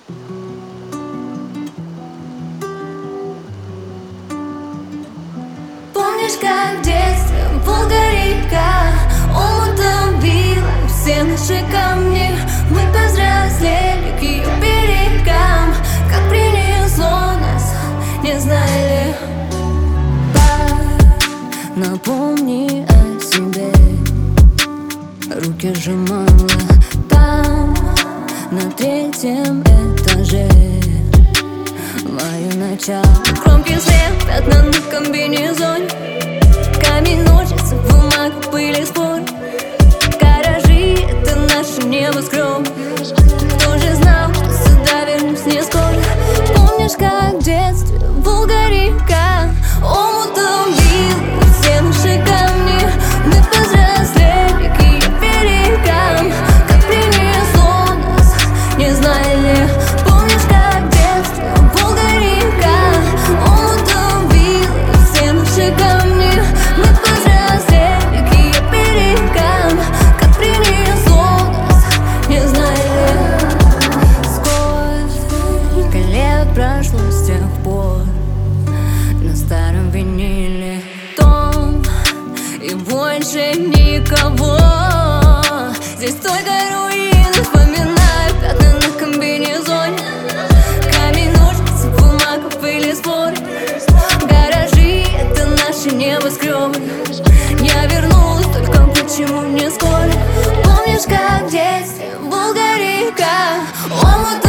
Помнишь, как в детстве Волга-река омутом била все наши камни? Мы повзрослели к ее берегам, как принесло нас, не знали. Напомни о себе, руки сжимала там, на третьем этаже. Мое начало, громкий свет, пятна на комбинезоне, камень, ножницы, бумага, пыль и спор. Гаражи — это наше небоскреб. Кто же знал, что сюда вернусь не скоро? Помнишь, как в детстве Волга-река омутом била все наши камни? Мы повзрослели к ее берегам, как принесло нас, не знали. Помнишь, как в детстве Волга-река омутом била все наши камни? Мы повзрослели к ее берегам, как принесло нас, не знали. Сколько лет прошло с тех пор, на старом виниле том, и больше никого. Здесь только руины, вспоминаю пятна на комбинезоне, камень, ножницы, бумага, пыль и спор. Гаражи — это наши небоскребы. Я вернулась, только почему не скоро? Помнишь, как в детстве Волга-река омут